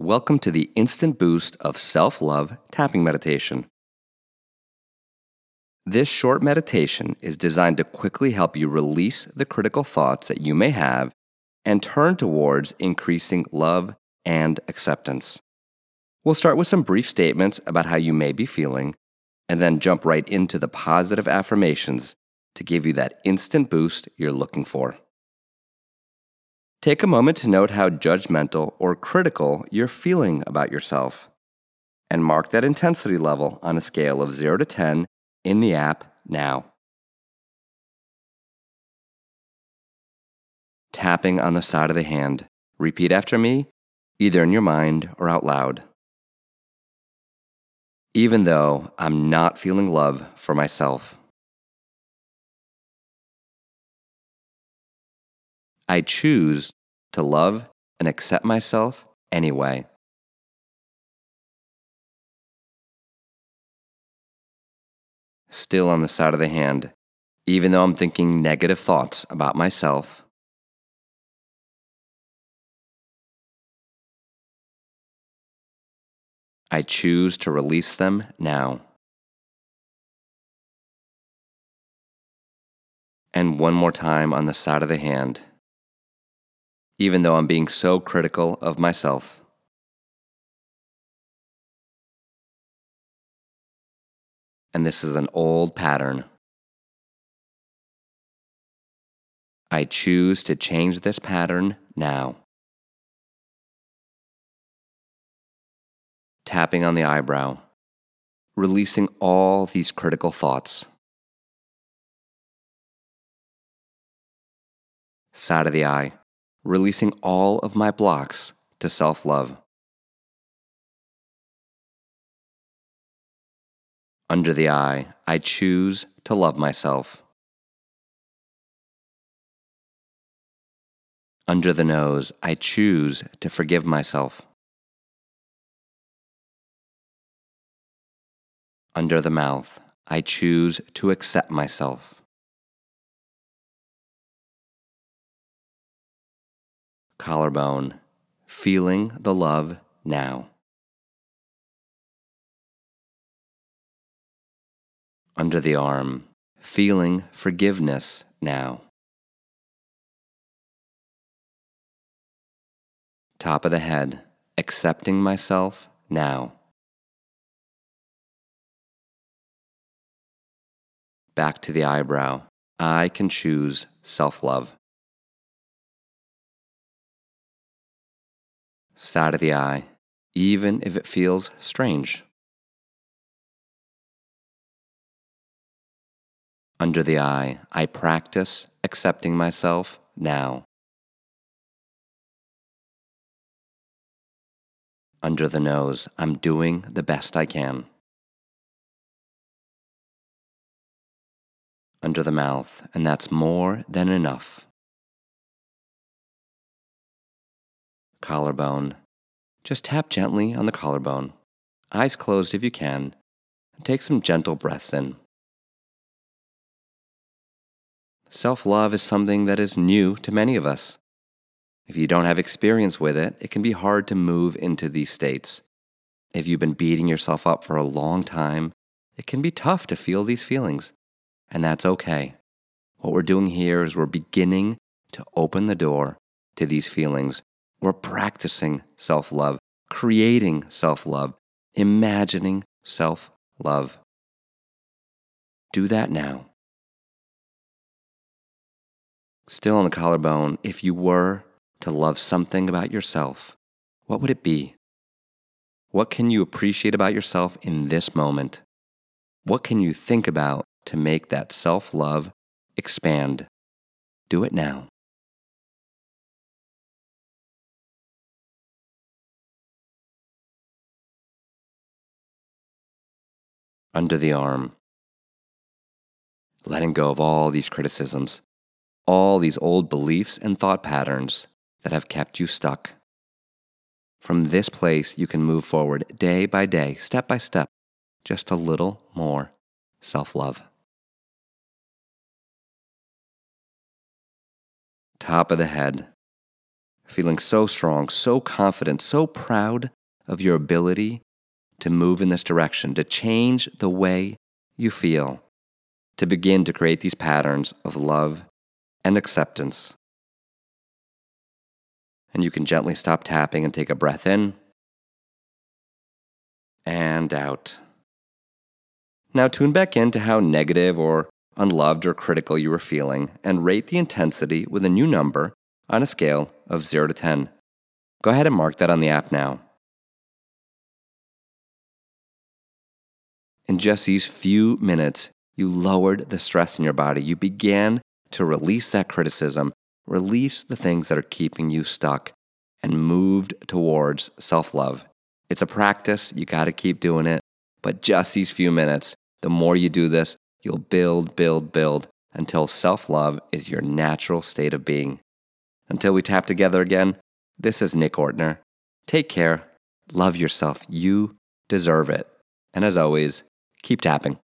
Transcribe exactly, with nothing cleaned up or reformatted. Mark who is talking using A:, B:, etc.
A: Welcome to the instant boost of self-love tapping meditation. This short meditation is designed to quickly help you release the critical thoughts that you may have and turn towards increasing love and acceptance. We'll start with some brief statements about how you may be feeling, and then jump right into the positive affirmations to give you that instant boost you're looking for. Take a moment to note how judgmental or critical you're feeling about yourself, and mark that intensity level on a scale of zero to ten in the app now. Tapping on the side of the hand. Repeat after me, either in your mind or out loud. Even though I'm not feeling love for myself, I choose to love and accept myself anyway. Still on the side of the hand, even though I'm thinking negative thoughts about myself, I choose to release them now. And one more time on the side of the hand. Even though I'm being so critical of myself, and this is an old pattern, I choose to change this pattern now. Tapping on the eyebrow, releasing all these critical thoughts. Side of the eye, releasing all of my blocks to self-love. Under the eye, I choose to love myself. Under the nose, I choose to forgive myself. Under the mouth, I choose to accept myself. Collarbone, feeling the love now. Under the arm, feeling forgiveness now. Top of the head, accepting myself now. Back to the eyebrow, I can choose self-love. Side of the eye, even if it feels strange. Under the eye, I practice accepting myself now. Under the nose, I'm doing the best I can. Under the mouth, and that's more than enough. Collarbone. Just tap gently on the collarbone. Eyes closed if you can. And take some gentle breaths in. Self-love is something that is new to many of us. If you don't have experience with it, it can be hard to move into these states. If you've been beating yourself up for a long time, it can be tough to feel these feelings, and that's okay. What we're doing here is we're beginning to open the door to these feelings. We're practicing self-love, creating self-love, imagining self-love. Do that now. Still on the collarbone, if you were to love something about yourself, what would it be? What can you appreciate about yourself in this moment? What can you think about to make that self-love expand? Do it now. Under the arm, letting go of all these criticisms, all these old beliefs and thought patterns that have kept you stuck. From this place, you can move forward day by day, step by step, just a little more self-love. Top of the head, feeling so strong, so confident, so proud of your ability to move in this direction, to change the way you feel, to begin to create these patterns of love and acceptance. And you can gently stop tapping and take a breath in and out. Now tune back into how negative or unloved or critical you were feeling and rate the intensity with a new number on a scale of zero to ten. Go ahead and mark that on the app now. In just these few minutes, you lowered the stress in your body. You began to release that criticism, release the things that are keeping you stuck, and moved towards self-love. It's a practice. You got to keep doing it. But just these few minutes, the more you do this, you'll build, build, build until self-love is your natural state of being. Until we tap together again, this is Nick Ortner. Take care. Love yourself. You deserve it. And as always, keep tapping.